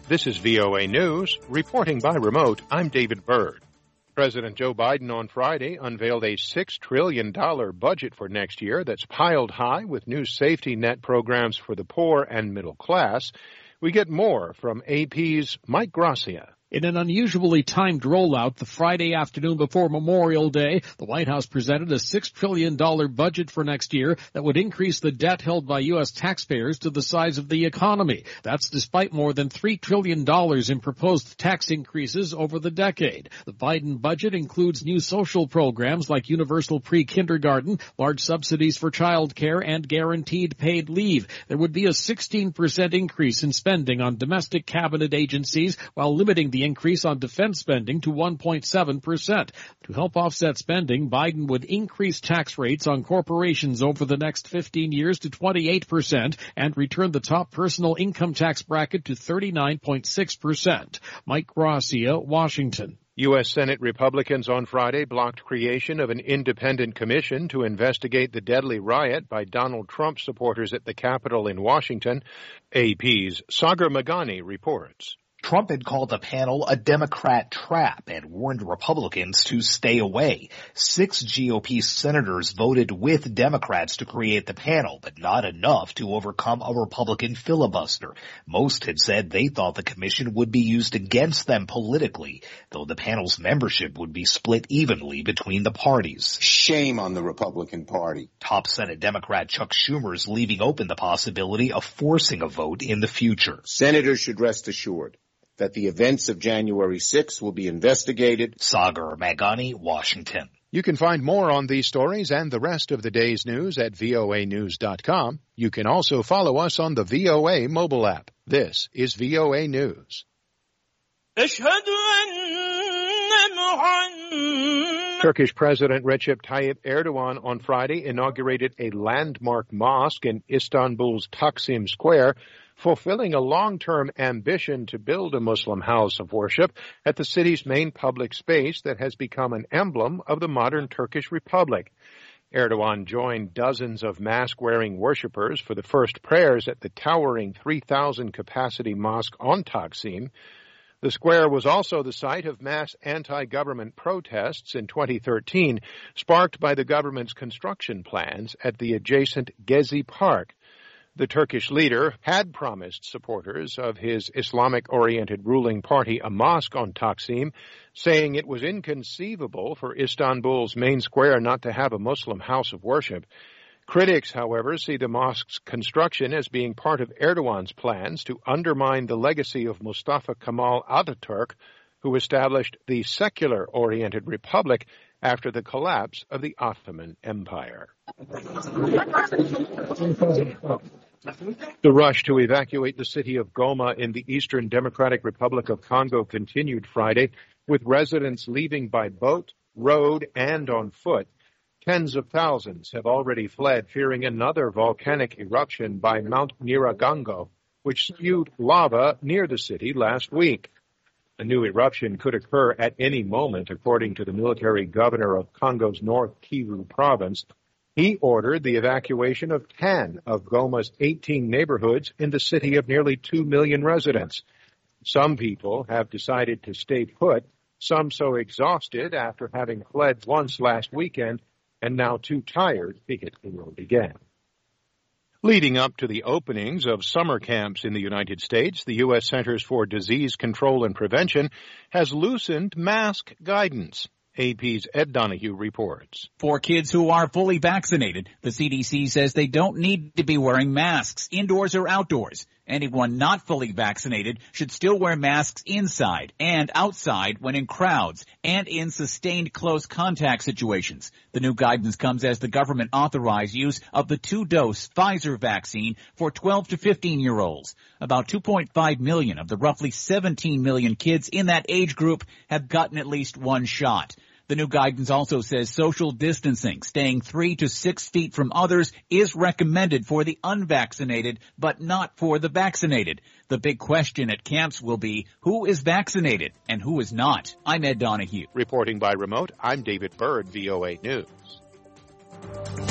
This is VOA News. Reporting by remote, I'm David Byrd. President Joe Biden on Friday unveiled a $6 trillion budget for next year that's piled high with new safety net programs for the poor and middle class. We get more from AP's Mike Gracia. In an unusually timed rollout, the Friday afternoon before Memorial Day, the White House presented a $6 trillion budget for next year that would increase the debt held by U.S. taxpayers to the size of the economy. That's despite more than $3 trillion in proposed tax increases over the decade. The Biden budget includes new social programs like universal pre-kindergarten, large subsidies for child care, and guaranteed paid leave. There would be a 16% increase in spending on domestic cabinet agencies while limiting the increase on defense spending to 1.7%. To help offset spending, Biden would increase tax rates on corporations over the next 15 years to 28% and return the top personal income tax bracket to 39.6%. Mike Gracia, Washington. U.S. Senate Republicans on Friday blocked creation of an independent commission to investigate the deadly riot by Donald Trump supporters at the Capitol in Washington. AP's Sagar Meghani reports. Trump had called the panel a Democrat trap and warned Republicans to stay away. 6 GOP senators voted with Democrats to create the panel, but not enough to overcome a Republican filibuster. Most had said they thought the commission would be used against them politically, though the panel's membership would be split evenly between the parties. Shame on the Republican Party. Top Senate Democrat Chuck Schumer is leaving open the possibility of forcing a vote in the future. Senators should rest assured that the events of January 6th will be investigated. Sagar Meghani, Washington. You can find more on these stories and the rest of the day's news at voanews.com. You can also follow us on the VOA mobile app. This is VOA News. Turkish President Recep Tayyip Erdogan on Friday inaugurated a landmark mosque in Istanbul's Taksim Square, fulfilling a long-term ambition to build a Muslim house of worship at the city's main public space that has become an emblem of the modern Turkish Republic. Erdogan joined dozens of mask-wearing worshippers for the first prayers at the towering 3,000-capacity mosque on Taksim. The square was also the site of mass anti-government protests in 2013, sparked by the government's construction plans at the adjacent Gezi Park. The Turkish leader had promised supporters of his Islamic-oriented ruling party a mosque on Taksim, saying it was inconceivable for Istanbul's main square not to have a Muslim house of worship. Critics, however, see the mosque's construction as being part of Erdogan's plans to undermine the legacy of Mustafa Kemal Ataturk, who established the secular-oriented republic after the collapse of the Ottoman Empire. The rush to evacuate the city of Goma in the Eastern Democratic Republic of Congo continued Friday, with residents leaving by boat, road, and on foot. Tens of thousands have already fled, fearing another volcanic eruption by Mount Nyiragongo, which spewed lava near the city last week. A new eruption could occur at any moment, according to the military governor of Congo's North Kivu province. He ordered the evacuation of 10 of Goma's 18 neighborhoods in the city of nearly 2 million residents. Some people have decided to stay put, some so exhausted after having fled once last weekend and now too tired to hit the road again. Leading up to the openings of summer camps in the United States, the U.S. Centers for Disease Control and Prevention has loosened mask guidance. AP's Ed Donahue reports. For kids who are fully vaccinated, the CDC says they don't need to be wearing masks indoors or outdoors. Anyone not fully vaccinated should still wear masks inside and outside when in crowds and in sustained close contact situations. The new guidance comes as the government authorized use of the 2-dose Pfizer vaccine for 12 to 15-year-olds. About 2.5 million of the roughly 17 million kids in that age group have gotten at least one shot. The new guidance also says social distancing, staying 3 to 6 feet from others, is recommended for the unvaccinated, but not for the vaccinated. The big question at camps will be who is vaccinated and who is not. I'm Ed Donahue. Reporting by remote, I'm David Byrd, VOA News.